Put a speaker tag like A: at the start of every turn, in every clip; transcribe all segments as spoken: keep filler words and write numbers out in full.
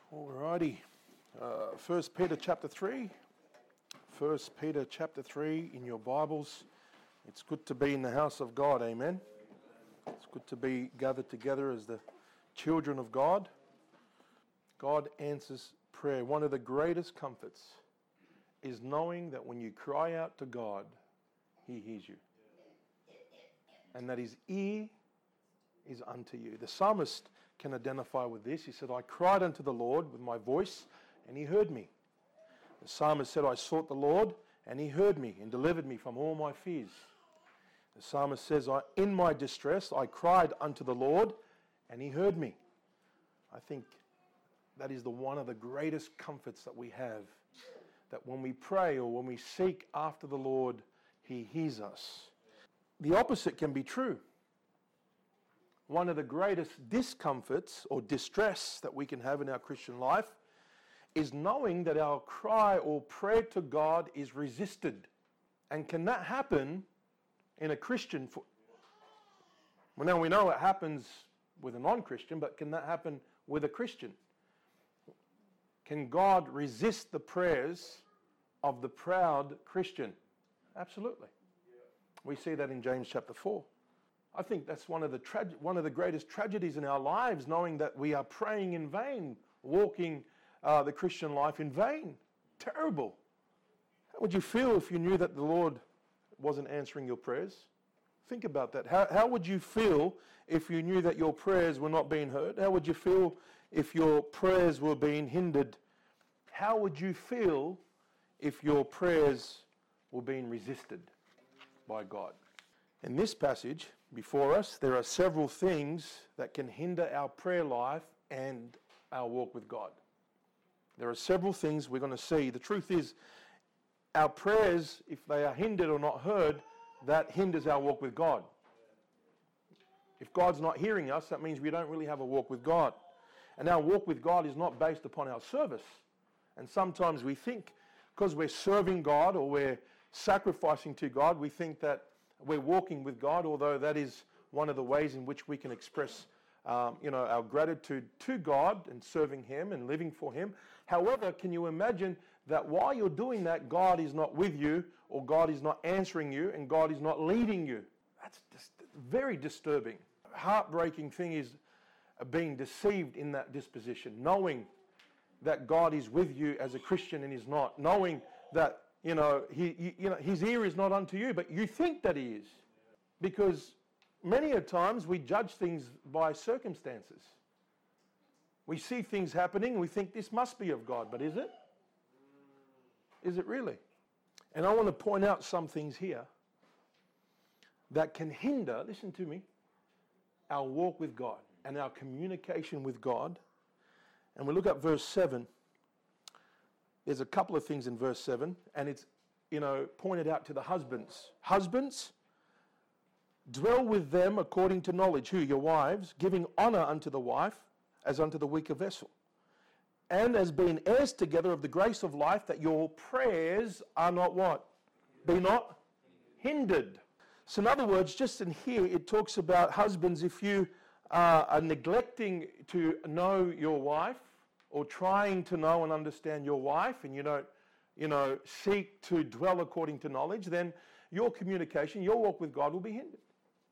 A: Alrighty, uh, First Peter chapter three. First Peter chapter three in your Bibles. It's good to be in the house of God, amen. It's good to be gathered together as the children of God. God answers prayer. One of the greatest comforts is knowing that when you cry out to God, He hears you. And that His ear is unto you. The psalmist can identify with this. He said, I cried unto the Lord with my voice, and He heard me. The psalmist said, I sought the Lord, and He heard me and delivered me from all my fears. The psalmist says, I, in my distress, I cried unto the Lord, and He heard me. I think that is the one of the greatest comforts that we have, that when we pray or when we seek after the Lord, He hears us. The opposite can be true. One of the greatest discomforts or distress that we can have in our Christian life is knowing that our cry or prayer to God is resisted. And can that happen in a Christian? For... Well, now we know it happens with a non-Christian, but can that happen with a Christian? Can God resist the prayers of the proud Christian? Absolutely. We see that in James chapter four. I think that's one of the trage- one of the greatest tragedies in our lives, knowing that we are praying in vain, walking uh, the Christian life in vain. Terrible. How would you feel if you knew that the Lord wasn't answering your prayers? Think about that. How, how would you feel if you knew that your prayers were not being heard? How would you feel if your prayers were being hindered? How would you feel if your prayers were being resisted by God? In this passage before us, there are several things that can hinder our prayer life and our walk with God. There are several things we're going to see. The truth is, our prayers, if they are hindered or not heard, that hinders our walk with God. If God's not hearing us, that means we don't really have a walk with God. And our walk with God is not based upon our service. And sometimes we think, because we're serving God or we're sacrificing to God, we think that we're walking with God, although that is one of the ways in which we can express um, you know, our gratitude to God and serving Him and living for Him. However, can you imagine that while you're doing that, God is not with you, or God is not answering you, and God is not leading you? That's just very disturbing. Heartbreaking thing is being deceived in that disposition, knowing that God is with you as a Christian and is not, knowing that You know, he, you know, His ear is not unto you, but you think that He is. Because many a times we judge things by circumstances. We see things happening, we think this must be of God, but is it? Is it really? And I want to point out some things here that can hinder, listen to me, our walk with God and our communication with God. And we look at verse seven. There's a couple of things in verse seven, and it's, you know, pointed out to the husbands. Husbands, dwell with them according to knowledge. Who? Your wives, giving honor unto the wife as unto the weaker vessel, and as being heirs together of the grace of life, that your prayers are not what? Be not hindered. So in other words, just in here, it talks about husbands, if you uh, are neglecting to know your wife, or trying to know and understand your wife, and you don't, you know, seek to dwell according to knowledge, then your communication, your walk with God will be hindered.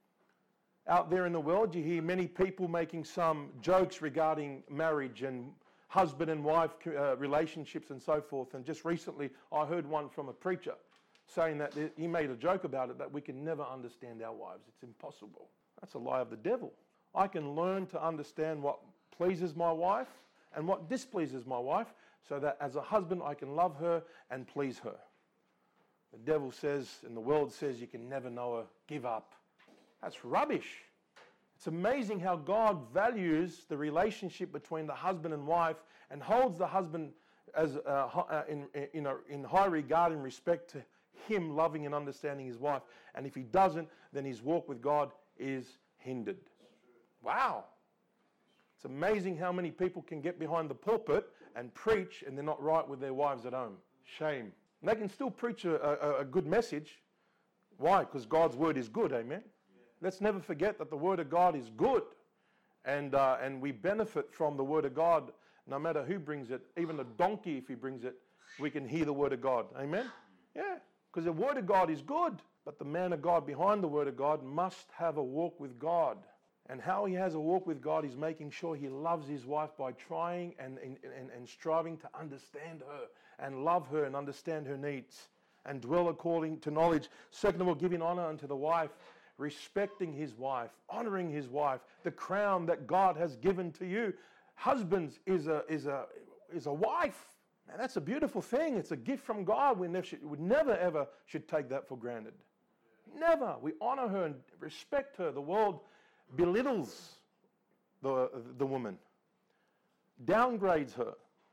A: Out there in the world, you hear many people making some jokes regarding marriage and husband and wife uh, relationships and so forth. And just recently, I heard one from a preacher saying that he made a joke about it, that we can never understand our wives. It's impossible. That's a lie of the devil. I can learn to understand what pleases my wife and what displeases my wife, so that as a husband I can love her and please her. The devil says, and the world says, you can never know her, give up. That's rubbish. It's amazing how God values the relationship between the husband and wife and holds the husband as uh, in, in, in high regard and respect to him loving and understanding his wife. And if he doesn't, then his walk with God is hindered. Wow. It's amazing how many people can get behind the pulpit and preach and they're not right with their wives at home. Shame. And they can still preach a, a, a good message. Why? Because God's word is good, amen? Yeah. Let's never forget that the word of God is good. And, uh, and we benefit from the word of God No matter who brings it, even a donkey, if he brings it, we can hear the word of God. Amen? Yeah, because the word of God is good, but the man of God behind the word of God must have a walk with God. And how he has a walk with God is making sure he loves his wife by trying and, and, and, and striving to understand her and love her and understand her needs and dwell according to knowledge. Second of all, giving honor unto the wife, respecting his wife, honoring his wife, the crown that God has given to you. Husbands is a, is a, is a wife. And that's a beautiful thing. It's a gift from God. We never, should, we never ever should take that for granted. Never. We honor her and respect her. The world belittles the, the woman, downgrades her.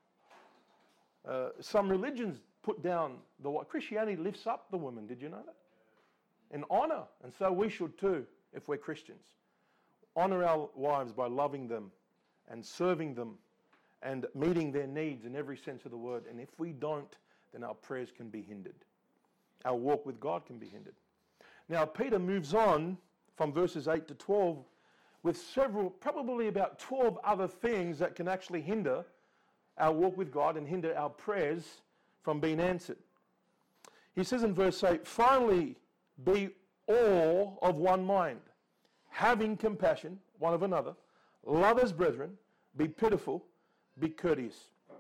A: Uh, some religions put down the wife. Christianity lifts up the woman. Did you know that? In honor. And so we should too, if we're Christians. Honor our wives by loving them and serving them and meeting their needs in every sense of the word. And if we don't, then our prayers can be hindered. Our walk with God can be hindered. Now, Peter moves on from verses eight to twelve with several, probably about twelve other things that can actually hinder our walk with God and hinder our prayers from being answered. He says in verse eight, finally, be all of one mind, having compassion one of another, love as brethren, be pitiful, be courteous.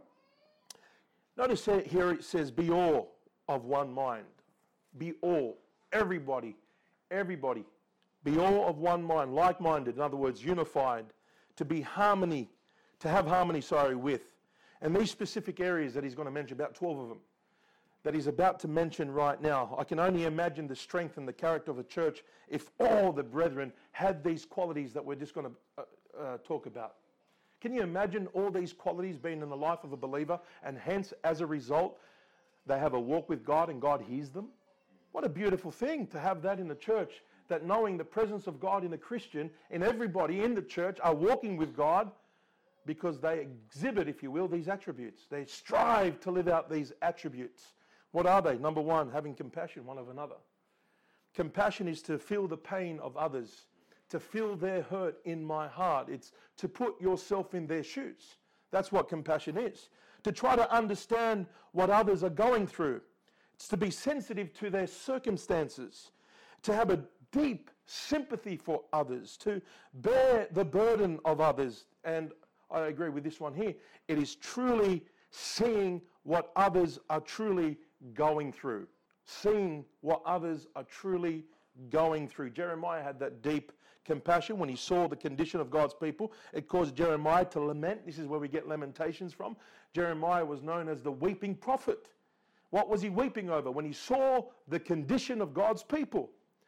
A: Notice here it says, be all of one mind. Be all, everybody, everybody. Be all of one mind, like-minded, in other words, unified, to be harmony, to have harmony, sorry, with. And these specific areas that he's going to mention, about twelve of them, that he's about to mention right now, I can only imagine the strength and the character of a church if all the brethren had these qualities that we're just going to uh, uh, talk about. Can you imagine all these qualities being in the life of a believer, and hence, as a result, they have a walk with God and God hears them? What a beautiful thing to have that in the church, that knowing the presence of God in a Christian, and everybody in the church are walking with God because they exhibit, if you will, these attributes. They strive to live out these attributes. What are they? Number one, having compassion one of another. Compassion is to feel the pain of others, to feel their hurt in my heart. It's to put yourself in their shoes. That's what compassion is. To try to understand what others are going through. It's to be sensitive to their circumstances. To have a deep sympathy for others. To bear the burden of others. And I agree with this one here. It is truly seeing what others are truly going through. Seeing what others are truly going through. Jeremiah had that deep compassion when he saw the condition of God's people. It caused Jeremiah to lament. This is where we get Lamentations from. Jeremiah was known as the weeping prophet. What was he weeping over? When he saw the condition of God's people.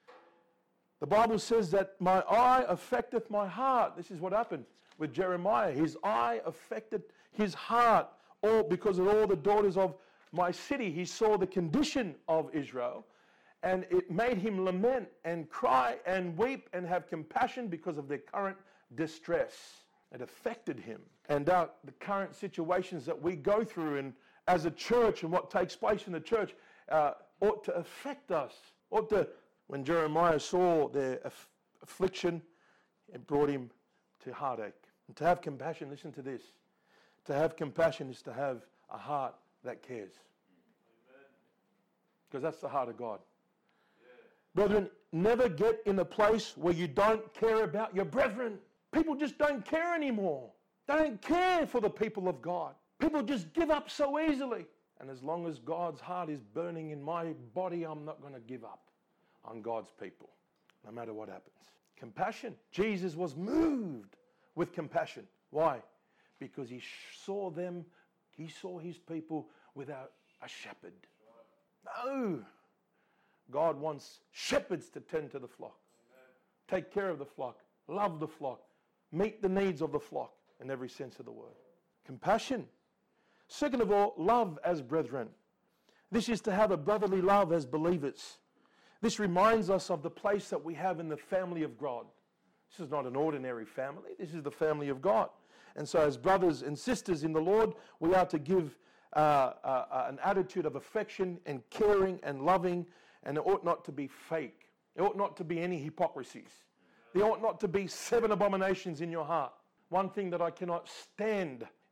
A: The Bible says that my eye affecteth my heart. This is what happened with Jeremiah. His eye affected his heart, all because of all the daughters of my city. He saw the condition of Israel, and it made him lament and cry and weep and have compassion because of their current distress. It affected him. And uh, the current situations that we go through and as a church and what takes place in the church uh, ought to affect us. Ought to, when Jeremiah saw their aff- affliction, it brought him to heartache. And to have compassion, listen to this. To have compassion is to have a heart that cares. Because that's the heart of God. Yeah. Brethren, never get in a place where you don't care about your brethren. People just don't care anymore. They don't care for the people of God. People just give up so easily. And as long as God's heart is burning in my body, I'm not going to give up on God's people, no matter what happens. Compassion. Jesus was moved with compassion. Why? Because he saw them, he saw his people without a shepherd. No. God wants shepherds to tend to the flock. Take care of the flock. Love the flock. Meet the needs of the flock in every sense of the word. Compassion. Second of all, love as brethren. This is to have a brotherly love as believers. This reminds us of the place that we have in the family of God. This is not an ordinary family. This is the family of God. And so as brothers and sisters in the Lord, we are to give uh, uh, an attitude of affection and caring and loving, and it ought not to be fake. It ought not to be any hypocrisies. There ought not to be seven abominations in your heart. One thing that I cannot stand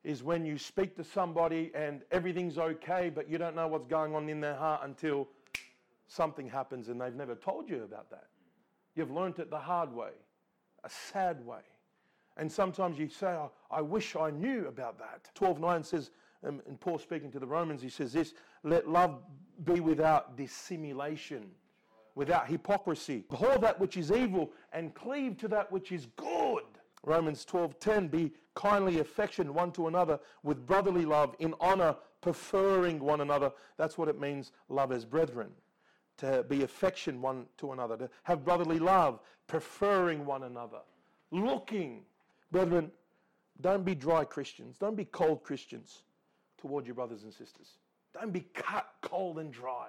A: is when you speak to somebody and everything's okay, but you don't know what's going on in their heart until something happens and they've never told you about that. You've learnt it the hard way, a sad way. And sometimes you say, oh, I wish I knew about that. twelve nine says, um, and Paul speaking to the Romans, he says this, let love be without dissimulation, without hypocrisy. Abhor that which is evil and cleave to that which is good. Romans twelve ten, be kindly affectioned one to another with brotherly love, in honor, preferring one another. That's what it means, love as brethren. To be affection one to another, to have brotherly love, preferring one another, looking. Brethren, don't be dry Christians. Don't be cold Christians toward your brothers and sisters. Don't be cut cold and dry.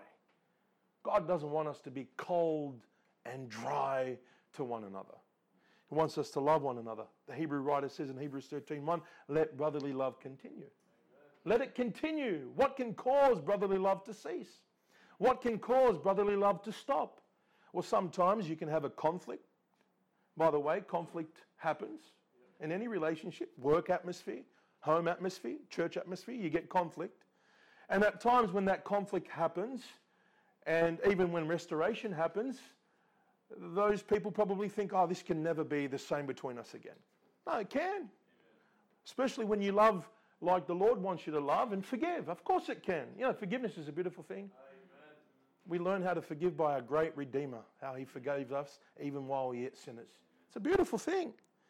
A: God doesn't want us to be cold and dry to one another. He wants us to love one another. The Hebrew writer says in Hebrews thirteen one, let brotherly love continue. Amen. Let it continue. What can cause brotherly love to cease? What can cause brotherly love to stop? Well, sometimes you can have a conflict. By the way, conflict happens in any relationship, work atmosphere, home atmosphere, church atmosphere, you get conflict. And at times when that conflict happens, and even when restoration happens, those people probably think, oh, this can never be the same between us again. No, it can. Amen. Especially when you love like the Lord wants you to love and forgive. Of course it can. You know, forgiveness is a beautiful thing. Amen. We learn how to forgive by our great Redeemer, how he forgave us even while we were yet sinners. It's a beautiful thing.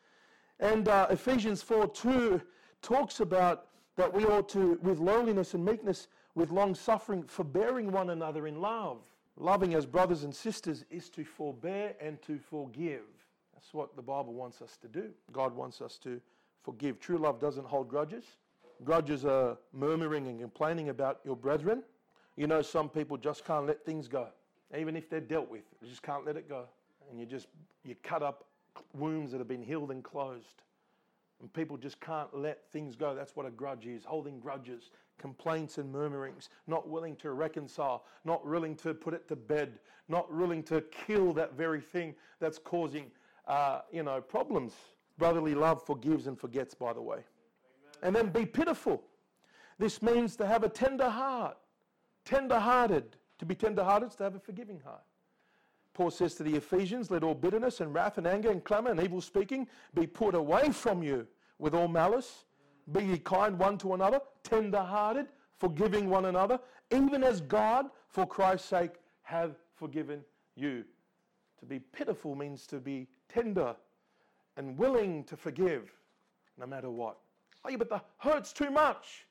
A: And uh, Ephesians four two talks about that we ought to, with lowliness and meekness, with long-suffering, forbearing one another in love. Loving as brothers and sisters is to forbear and to forgive. That's what the Bible wants us to do. God wants us to forgive. True love doesn't hold grudges. Grudges are murmuring and complaining about your brethren. You know, some people just can't let things go. Even if they're dealt with, they just can't let it go. And you just, you cut up wounds that have been healed and closed. And people just can't let things go. That's what a grudge is, holding grudges, complaints and murmurings, not willing to reconcile, not willing to put it to bed, not willing to kill that very thing that's causing, uh, you know, problems. Brotherly love forgives and forgets, by the way. Amen. And then be pitiful. This means to have a tender heart, tender-hearted. To be tender-hearted is to have a forgiving heart. Paul says to the Ephesians, let all bitterness and wrath and anger and clamour and evil speaking be put away from you with all malice. Be ye kind one to another, tender-hearted, forgiving one another, even as God, for Christ's sake, hath forgiven you. To be pitiful means to be tender and willing to forgive, no matter what. Oh, yeah, but the hurt's too much.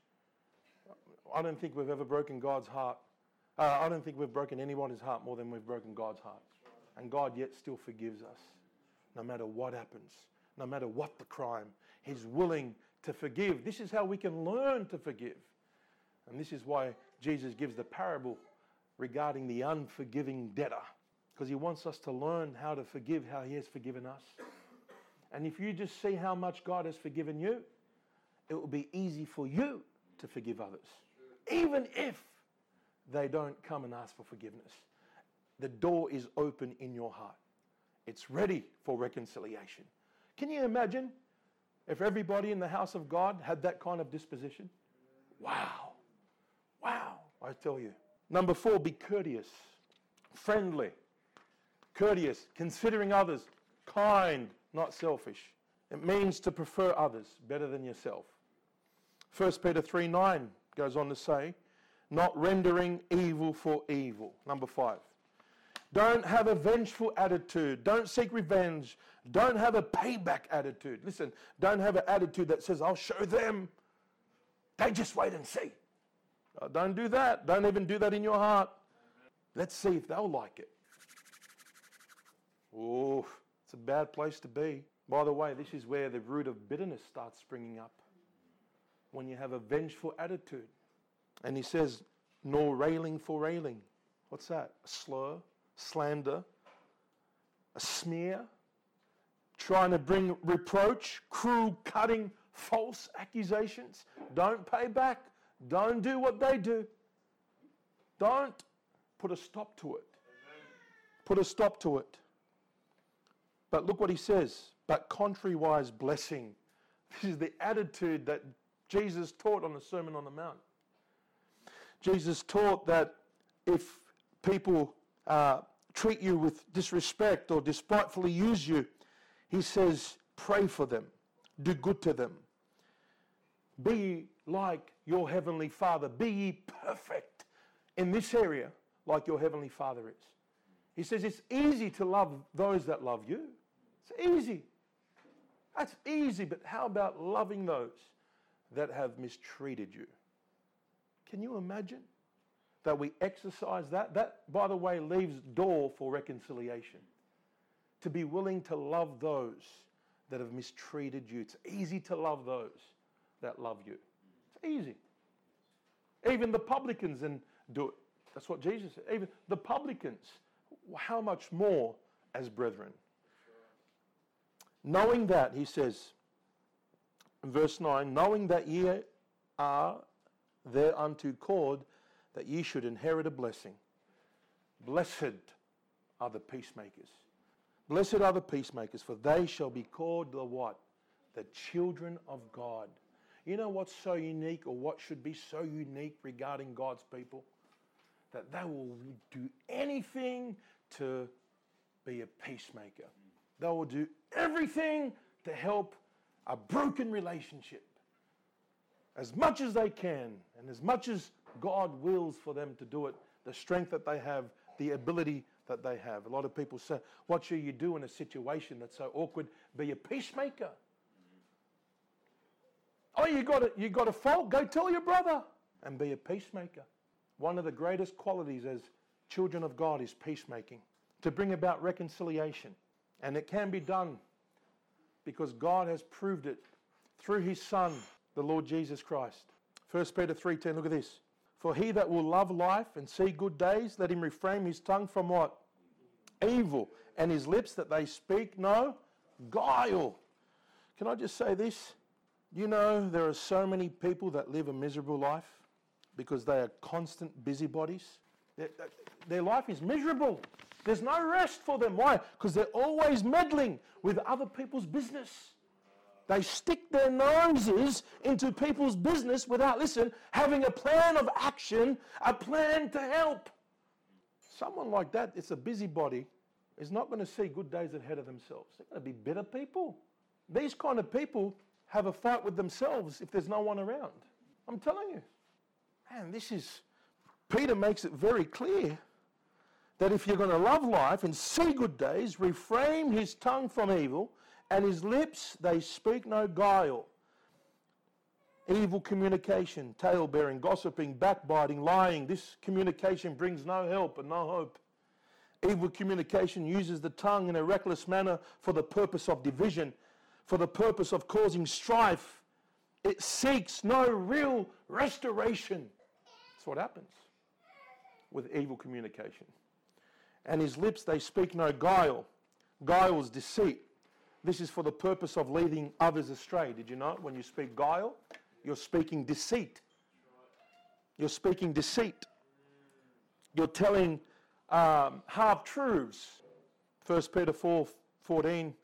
A: I don't think we've ever broken God's heart. Uh, I don't think we've broken anyone's heart more than we've broken God's heart. And God yet still forgives us, no matter what happens, no matter what the crime. He's willing to forgive. This is how we can learn to forgive. And this is why Jesus gives the parable regarding the unforgiving debtor, because he wants us to learn how to forgive how he has forgiven us. And if you just see how much God has forgiven you, it will be easy for you to forgive others, even if they don't come and ask for forgiveness. The door is open in your heart. It's ready for reconciliation. Can you imagine if everybody in the house of God had that kind of disposition? Wow. Wow, I tell you. Number four, be courteous, friendly, courteous, considering others, kind, not selfish. It means to prefer others better than yourself. First Peter three nine goes on to say, not rendering evil for evil. Number five. Don't have a vengeful attitude. Don't seek revenge. Don't have a payback attitude. Listen, don't have an attitude that says, I'll show them. They just wait and see. Uh, don't do that. Don't even do that in your heart. Let's see if they'll like it. Oh, it's a bad place to be. By the way, this is where the root of bitterness starts springing up. When you have a vengeful attitude. And he says, nor railing for railing. What's that? A slur, slander, a smear, trying to bring reproach, cruel, cutting, false accusations. Don't pay back. Don't do what they do. Don't put a stop to it. Put a stop to it. But look what he says. But contrariwise blessing. This is the attitude that Jesus taught on the Sermon on the Mount. Jesus taught that if people uh, treat you with disrespect or despitefully use you, he says, pray for them, do good to them. Be like your heavenly Father. Be ye perfect in this area like your heavenly Father is. He says it's easy to love those that love you. It's easy. That's easy, but how about loving those that have mistreated you? Can you imagine that we exercise that? That, by the way, leaves door for reconciliation. To be willing to love those that have mistreated you. It's easy to love those that love you. It's easy. Even the publicans and do it. That's what Jesus said. Even the publicans, how much more as brethren? Knowing that, he says, in verse nine, knowing that ye are thereunto called, that ye should inherit a blessing. Blessed are the peacemakers. Blessed are the peacemakers, for they shall be called the what? The children of God. You know what's so unique, or what should be so unique regarding God's people? That they will do anything to be a peacemaker. They will do everything to help a broken relationship. As much as they can, and as much as God wills for them to do it, the strength that they have, the ability that they have. A lot of people say, what should you do in a situation that's so awkward? Be a peacemaker. Oh, you got a, you got a fault? Go tell your brother and be a peacemaker. One of the greatest qualities as children of God is peacemaking, to bring about reconciliation. And it can be done because God has proved it through his Son, the Lord Jesus Christ. First Peter three ten, look at this. For he that will love life and see good days, let him refrain his tongue from what? Evil. And his lips that they speak no guile. Can I just say this? You know, there are so many people that live a miserable life because they are constant busybodies. Their, their life is miserable. There's no rest for them. Why? Because they're always meddling with other people's business. They stick their noses into people's business without, listen, having a plan of action, a plan to help. Someone like that, it's a busybody, is not going to see good days ahead of themselves. They're going to be bitter people. These kind of people have a fight with themselves if there's no one around. I'm telling you. Man, this is, Peter makes it very clear that if you're going to love life and see good days, refrain his tongue from evil, and his lips, they speak no guile. Evil communication, tale-bearing, gossiping, backbiting, lying. This communication brings no help and no hope. Evil communication uses the tongue in a reckless manner for the purpose of division, for the purpose of causing strife. It seeks no real restoration. That's what happens with evil communication. And his lips, they speak no guile. Guile is deceit. This is for the purpose of leading others astray. Did you know? When you speak guile, you're speaking deceit. You're speaking deceit. You're telling um, half-truths. First Peter four fourteen.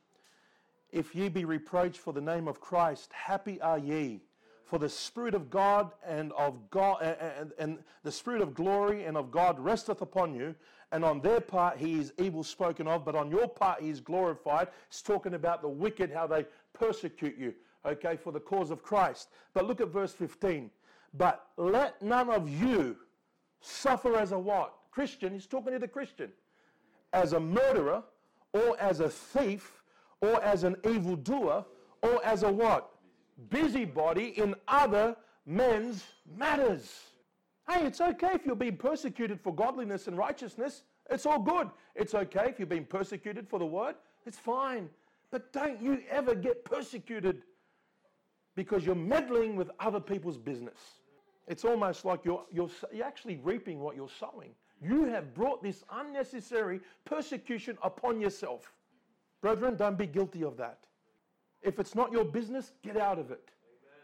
A: If ye be reproached for the name of Christ, happy are ye. For the Spirit of God and of God and, and the Spirit of glory and of God resteth upon you. And on their part he is evil spoken of, but on your part he is glorified. It's talking about the wicked, how they persecute you, okay, for the cause of Christ. But look at verse fifteen. But let none of you suffer as a what? Christian, he's talking to the Christian. As a murderer, or as a thief, or as an evildoer, or as a what? Busybody in other men's matters. Hey, it's okay if you're being persecuted for godliness and righteousness. It's all good. It's okay if you're being persecuted for the word. It's fine. But don't you ever get persecuted because you're meddling with other people's business. It's almost like you're, you're, you're actually reaping what you're sowing. You have brought this unnecessary persecution upon yourself. Brethren, don't be guilty of that. If it's not your business, get out of it. Amen.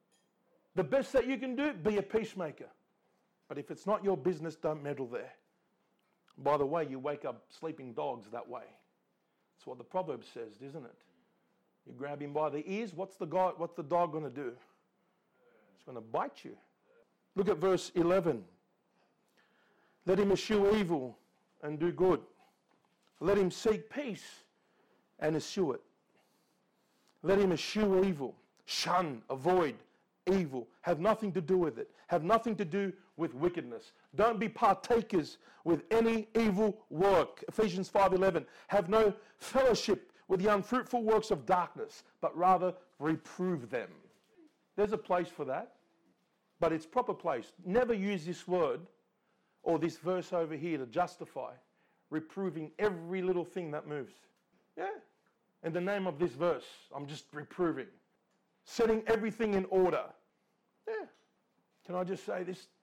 A: The best that you can do, be a peacemaker. But if it's not your business, don't meddle there. By the way, you wake up sleeping dogs that way. That's what the proverb says, isn't it? You grab him by the ears, what's the, guy, what's the dog going to do? It's going to bite you. Look at verse eleven. Let him eschew evil and do good. Let him seek peace and eschew it. Let him eschew evil. Shun, avoid evil. Have nothing to do with it. Have nothing to do with wickedness. Don't be partakers with any evil work. Ephesians five eleven. Have no fellowship with the unfruitful works of darkness, but rather reprove them. There's a place for that, but it's proper place. Never use this word or this verse over here to justify reproving every little thing that moves. Yeah. In the name of this verse, I'm just reproving. Setting everything in order. Yeah. Can I just say this?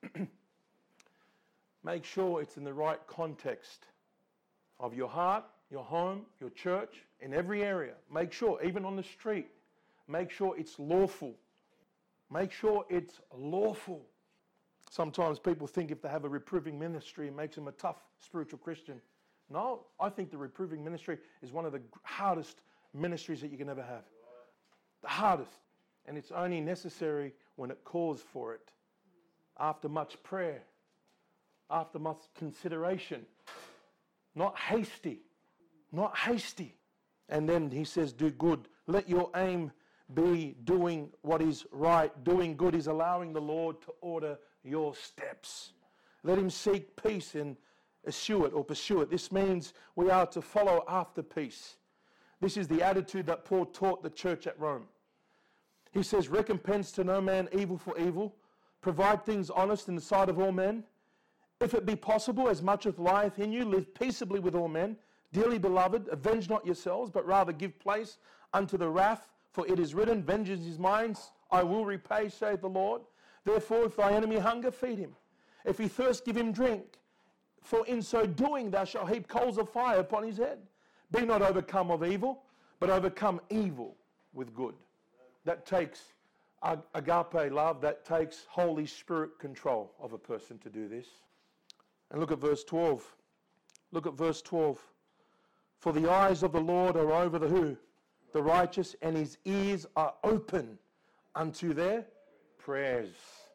A: Make sure it's in the right context of your heart, your home, your church, in every area. Make sure, even on the street, make sure it's lawful. Make sure it's lawful. Sometimes people think if they have a reproving ministry, it makes them a tough spiritual Christian. No, I think the reproving ministry is one of the hardest ministries that you can ever have. The hardest. And it's only necessary when it calls for it. After much prayer. After much consideration. Not hasty. Not hasty. And then he says, do good. Let your aim be doing what is right. Doing good is allowing the Lord to order your steps. Let him seek peace and eschew it or pursue it. This means we are to follow after peace. This is the attitude that Paul taught the church at Rome. He says, recompense to no man evil for evil. Provide things honest in the sight of all men. If it be possible, as much as lieth in you, live peaceably with all men. Dearly beloved, avenge not yourselves, but rather give place unto the wrath. For it is written, vengeance is mine, I will repay, saith the Lord. Therefore, if thy enemy hunger, feed him. If he thirst, give him drink. For in so doing thou shalt heap coals of fire upon his head. Be not overcome of evil, but overcome evil with good. That takes agape love, that takes Holy Spirit control of a person to do this. And look at verse twelve. Look at verse twelve. For the eyes of the Lord are over the who? The righteous, and his ears are open unto their prayers.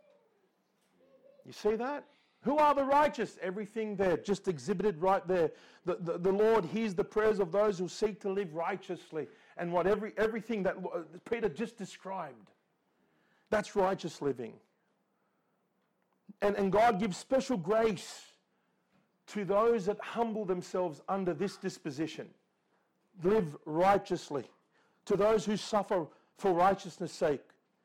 A: You see that? Who are the righteous? Everything there, just exhibited right there. The, the, the Lord hears the prayers of those who seek to live righteously. And what every, everything that Peter just described. That's righteous living. And, and God gives special grace to those that humble themselves under this disposition. Live righteously. To those who suffer for righteousness' sake.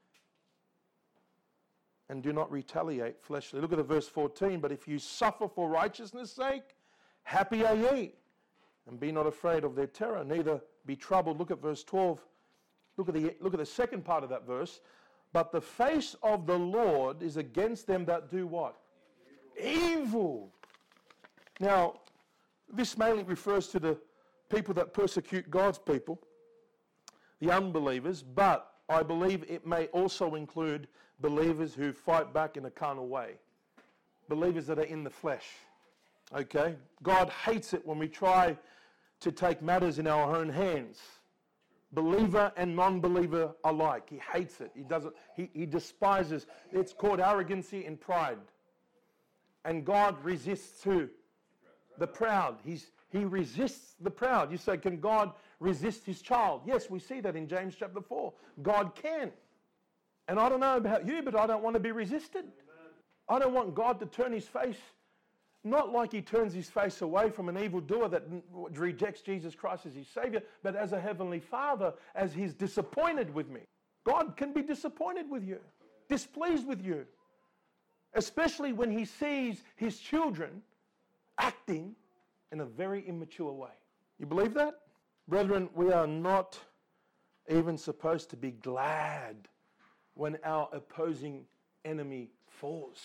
A: And do not retaliate fleshly. Look at the verse fourteen. But if you suffer for righteousness' sake, happy are ye. And be not afraid of their terror, neither be troubled. Look at verse twelve. Look at the, look at the second part of that verse. But the face of the Lord is against them that do what? Evil. Evil. Now, this mainly refers to the people that persecute God's people, the unbelievers, but I believe it may also include believers who fight back in a carnal way. Believers that are in the flesh. Okay? God hates it when we try to take matters in our own hands. Believer and non-believer alike. He hates it. He doesn't, he, he despises. It's called arrogancy and pride. And God resists who? The proud. He's, he resists the proud. You say, can God resist his child? Yes, we see that in James chapter four. God can. And I don't know about you, but I don't want to be resisted. Amen. I don't want God to turn his face, not like he turns his face away from an evildoer that rejects Jesus Christ as his Savior, but as a heavenly Father, as he's disappointed with me. God can be disappointed with you, displeased with you, especially when he sees his children acting in a very immature way. You believe that? Brethren, we are not even supposed to be glad when our opposing enemy falls.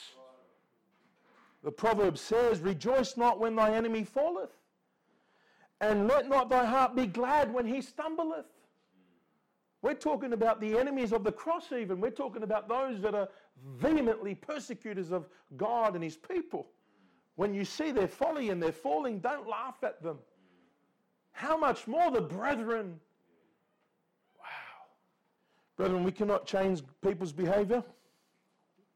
A: The proverb says, rejoice not when thy enemy falleth, and let not thy heart be glad when he stumbleth. We're talking about the enemies of the cross even. We're talking about those that are vehemently persecutors of God and his people. When you see their folly and their falling, don't laugh at them. How much more the brethren? Wow. Brethren, we cannot change people's behavior.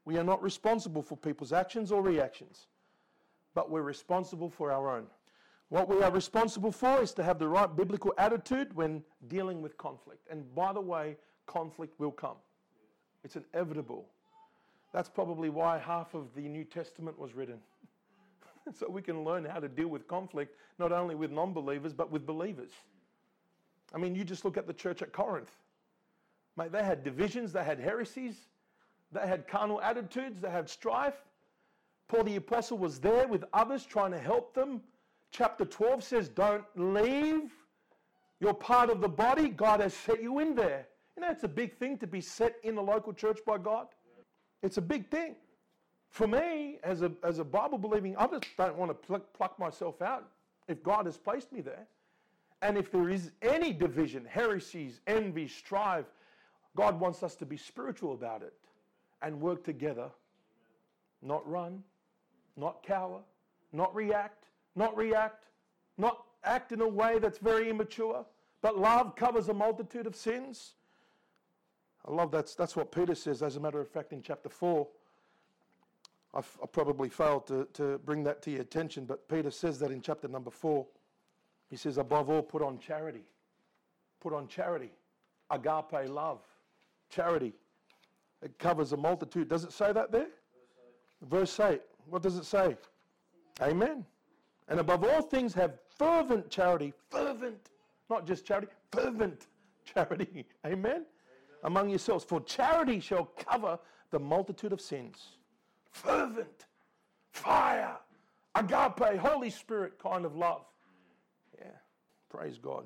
A: We are not responsible for people's actions or reactions, but we're responsible for our own. What we are responsible for is to have the right biblical attitude when dealing with conflict. And by the way, conflict will come. It's inevitable. That's probably why half of the New Testament was written. So we can learn how to deal with conflict, not only with non-believers, but with believers. I mean, you just look at the church at Corinth. Mate, they had divisions, they had heresies, they had carnal attitudes, they had strife. Paul the Apostle was there with others trying to help them. Chapter twelve says, don't leave. You're part of the body. God has set you in there. You know, it's a big thing to be set in a local church by God. It's a big thing. For me, as a, as a Bible-believing, I just don't want to pluck, pluck myself out if God has placed me there. And if there is any division, heresies, envy, strife, God wants us to be spiritual about it and work together, not run, not cower, not react, not react, not act in a way that's very immature, but love covers a multitude of sins. I love that. That's what Peter says, as a matter of fact, in chapter four. I've, I probably failed to, to bring that to your attention, but Peter says that in chapter number four. He says, above all, put on charity. Put on charity. Agape love. Charity. It covers a multitude. Does it say that there? Verse eight. What does it say? Amen. And above all things have fervent charity. Fervent. Not just charity. Fervent charity. Amen. Amen. Among yourselves. For charity shall cover the multitude of sins. Fervent. Fire. Agape. Holy Spirit kind of love. Yeah. Praise God.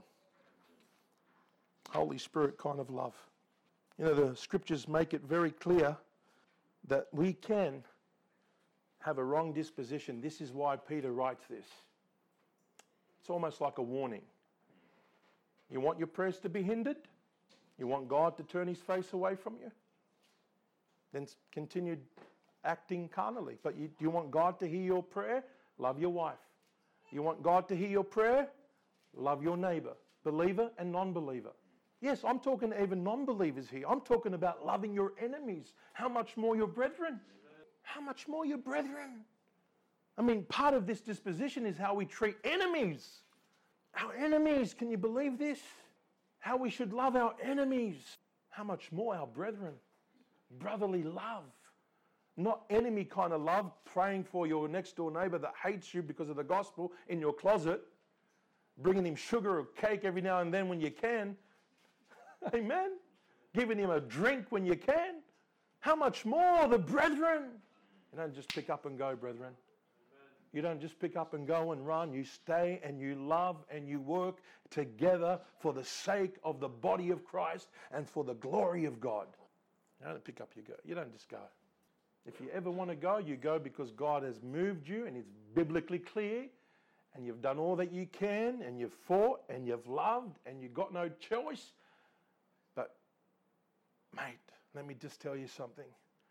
A: Holy Spirit kind of love. You know, the scriptures make it very clear that we can have a wrong disposition. This is why Peter writes this. It's almost like a warning. You want your prayers to be hindered? You want God to turn his face away from you? Then continue acting carnally. But you, do you want God to hear your prayer? Love your wife. You want God to hear your prayer? Love your neighbor, believer and non-believer. Yes, I'm talking to even non-believers here. I'm talking about loving your enemies. How much more your brethren? How much more your brethren? I mean, part of this disposition is how we treat enemies. Our enemies, can you believe this? How we should love our enemies. How much more our brethren? Brotherly love. Not enemy kind of love, praying for your next door neighbor that hates you because of the gospel in your closet, bringing him sugar or cake every now and then when you can. Amen. Giving him a drink when you can. How much more the brethren? You don't just pick up and go, brethren. Amen. You don't just pick up and go and run. You stay and you love and you work together for the sake of the body of Christ and for the glory of God. You don't pick up, you go. You don't just go. If you ever want to go, you go because God has moved you and it's biblically clear and you've done all that you can and you've fought and you've loved and you've got no choice. But, mate, let me just tell you something.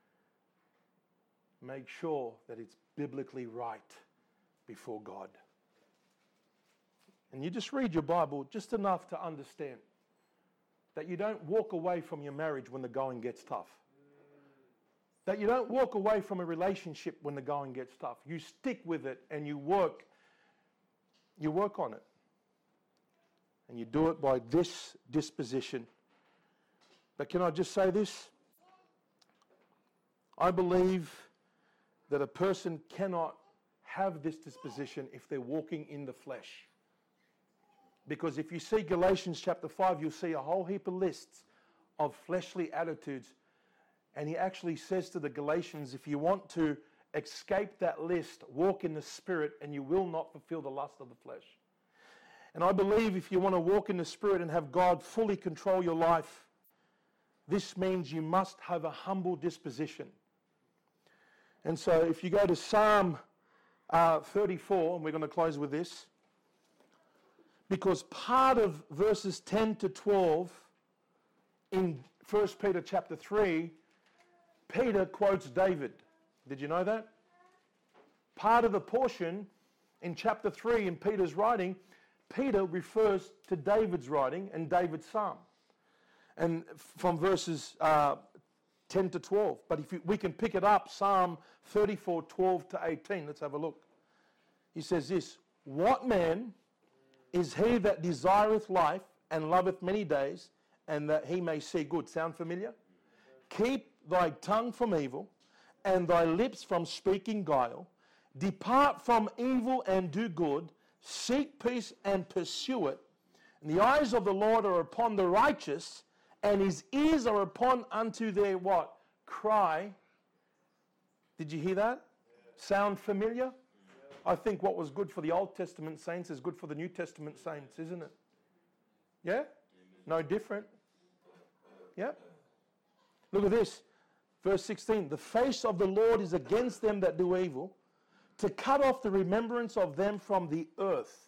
A: Make sure that it's biblically right before God. And you just read your Bible just enough to understand that you don't walk away from your marriage when the going gets tough. That you don't walk away from a relationship when the going gets tough. You stick with it and you work. You work on it. And you do it by this disposition. But can I just say this? I believe that a person cannot have this disposition if they're walking in the flesh. Because if you see Galatians chapter five, you'll see a whole heap of lists of fleshly attitudes. And he actually says to the Galatians, if you want to escape that list, walk in the Spirit and you will not fulfill the lust of the flesh. And I believe if you want to walk in the Spirit and have God fully control your life, this means you must have a humble disposition. And so if you go to Psalm uh, thirty-four, and we're going to close with this, because part of verses ten to twelve in First Peter chapter three, Peter quotes David. Did you know that? Part of the portion in chapter three in Peter's writing, Peter refers to David's writing and David's psalm. And from verses uh, ten to twelve. But if you, we can pick it up, Psalm thirty-four, twelve to eighteen. Let's have a look. He says this, what man is he that desireth life and loveth many days, and that he may see good? Sound familiar? Keep thy tongue from evil, and thy lips from speaking guile. Depart from evil and do good. Seek peace and pursue it. And the eyes of the Lord are upon the righteous, and his ears are upon unto their what? Cry. Did you hear that? Sound familiar? I think what was good for the Old Testament saints is good for the New Testament saints, isn't it? Yeah? No different. Yeah? Look at this. Verse sixteen. The face of the Lord is against them that do evil, to cut off the remembrance of them from the earth.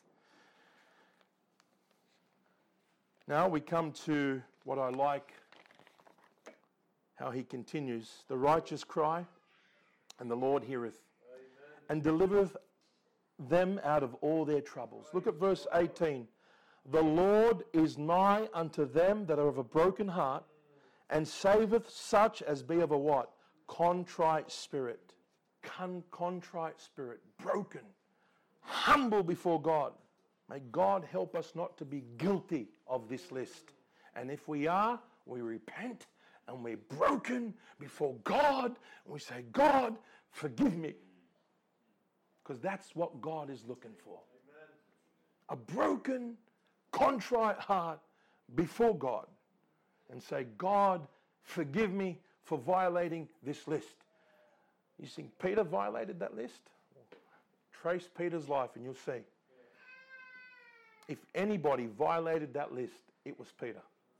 A: Now we come to what I like, how he continues. The righteous cry, and the Lord heareth, Amen. And delivereth them out of all their troubles. Look at verse eighteen. The Lord is nigh unto them that are of a broken heart, and saveth such as be of a what? Contrite spirit. Con- contrite spirit. Broken. Humble before God. May God help us not to be guilty of this list. And if we are, we repent and we're broken before God, and we say, God, forgive me. Because that's what God is looking for. Amen. A broken, contrite heart before God. And say, God, forgive me for violating this list. You think Peter violated that list? Trace Peter's life and you'll see. If anybody violated that list, it was Peter.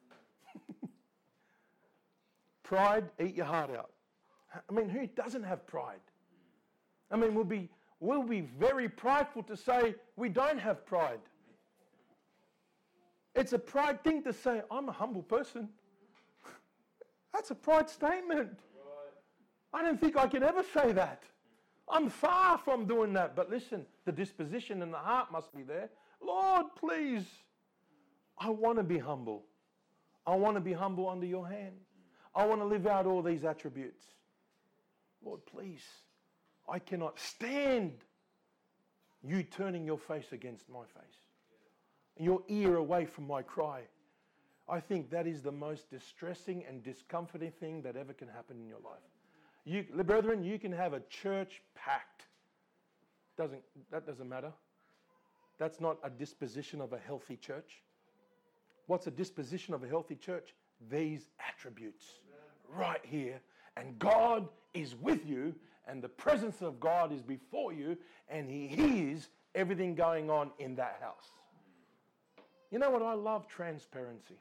A: Pride, eat your heart out. I mean, who doesn't have pride? I mean, we'll be, we'll be very prideful to say we don't have pride. It's a pride thing to say, I'm a humble person. That's a pride statement. Right. I don't think I can ever say that. I'm far from doing that. But listen, the disposition and the heart must be there. Lord, please, I want to be humble. I want to be humble under your hand. I want to live out all these attributes. Lord, please, I cannot stand you turning your face against my face. Your ear away from my cry. I think that is the most distressing and discomforting thing that ever can happen in your life. You, brethren, you can have a church packed. Doesn't, that doesn't matter. That's not a disposition of a healthy church. What's a disposition of a healthy church? These attributes right here. And God is with you, and the presence of God is before you, and he hears everything going on in that house. You know what? I love transparency.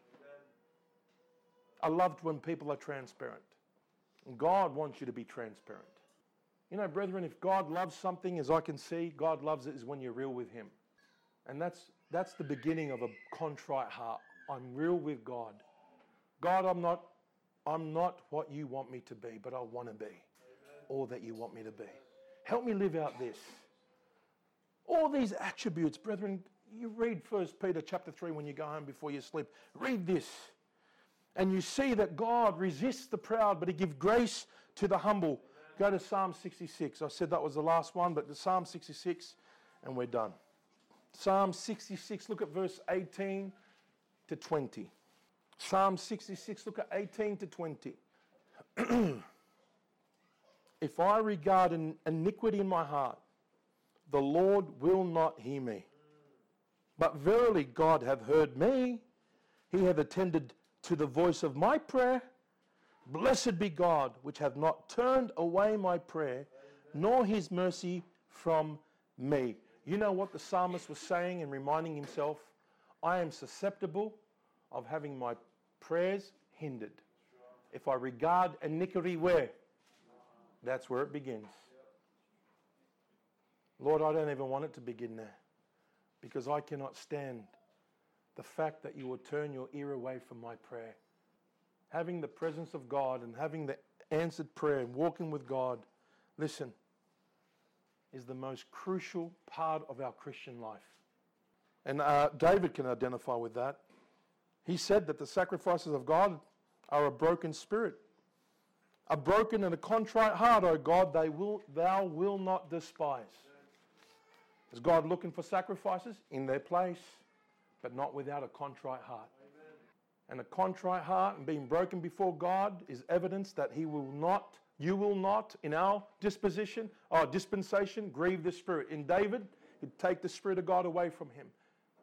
A: I loved when people are transparent. And God wants you to be transparent. You know, brethren, if God loves something, as I can see, God loves it is when you're real with him. And that's that's the beginning of a contrite heart. I'm real with God. God, I'm not, I'm not what you want me to be, but I want to be. Amen. All that you want me to be. Help me live out this. All these attributes, brethren, you read First Peter chapter three when you go home before you sleep. Read this. And you see that God resists the proud, but he gives grace to the humble. Go to Psalm sixty-six. I said that was the last one, but to Psalm sixty-six, and we're done. Psalm sixty-six, look at verse eighteen to twenty. Psalm sixty-six, look at eighteen to twenty. If I regard an iniquity in my heart, the Lord will not hear me. But verily God hath heard me. He hath attended to the voice of my prayer. Blessed be God, which hath not turned away my prayer, nor his mercy from me. You know what the psalmist was saying and reminding himself? I am susceptible of having my prayers hindered. If I regard iniquity where? That's where it begins. Lord, I don't even want it to begin there, because I cannot stand the fact that you will turn your ear away from my prayer. Having the presence of God and having the answered prayer and walking with God, listen, is the most crucial part of our Christian life. And uh, David can identify with that. He said that the sacrifices of God are a broken spirit. a broken and a contrite heart, O God, they will, thou will not despise. Is God looking for sacrifices? In their place, but not without a contrite heart. Amen. And a contrite heart and being broken before God is evidence that He will not, you will not, in our disposition, or dispensation, grieve the Spirit. In David, He'd take the Spirit of God away from him.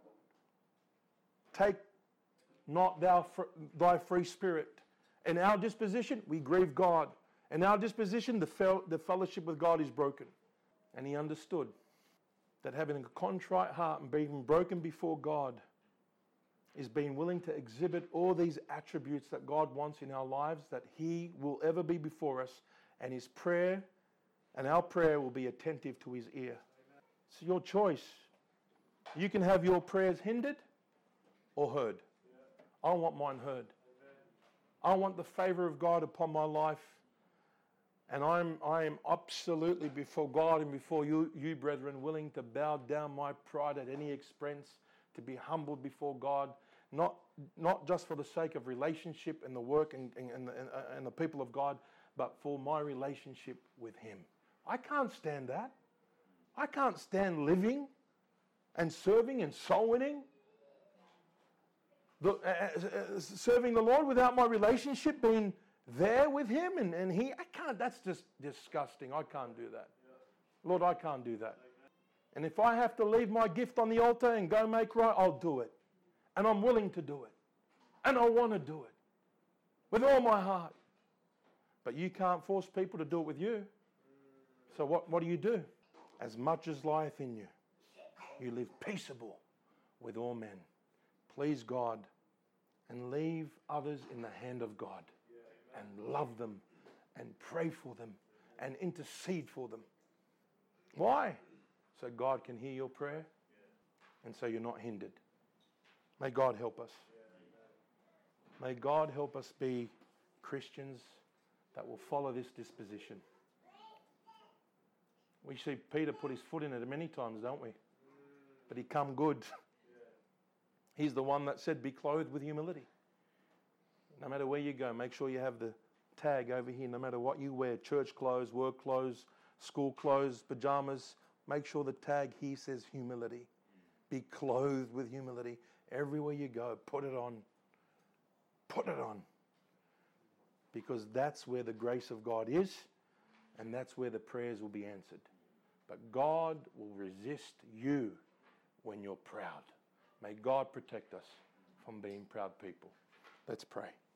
A: Take not thou thy free spirit. In our disposition, we grieve God. In our disposition, the, fel- the fellowship with God is broken. And he understood that having a contrite heart and being broken before God is being willing to exhibit all these attributes that God wants in our lives, that He will ever be before us, and His prayer and our prayer will be attentive to His ear. It's your choice. You can have your prayers hindered or heard. I want mine heard. I want the favor of God upon my life. And I'm, I am absolutely before God and before you, you, brethren, willing to bow down my pride at any expense, to be humbled before God, not, not just for the sake of relationship and the work and, and, and, and the people of God, but for my relationship with Him. I can't stand that. I can't stand living and serving and soul winning, the, uh, uh, serving the Lord without my relationship being there with Him, and, and He, I can't, that's just disgusting. I can't do that. Yeah. Lord, I can't do that. And if I have to leave my gift on the altar and go make right, I'll do it. And I'm willing to do it. And I want to do it with all my heart. But you can't force people to do it with you. So what, what do you do? As much as lieth in you, you live peaceable with all men. Please God and leave others in the hand of God. And love them and pray for them and intercede for them. Why? So God can hear your prayer and so you're not hindered. May God help us. May God help us be Christians that will follow this disposition. We see Peter put his foot in it many times, don't we? But he come good. He's the one that said, be clothed with humility. No matter where you go, make sure you have the tag over here. No matter what you wear, church clothes, work clothes, school clothes, pajamas, make sure the tag here says humility. Be clothed with humility. Everywhere you go, put it on. Put it on. Because that's where the grace of God is, and that's where the prayers will be answered. But God will resist you when you're proud. May God protect us from being proud people. Let's pray.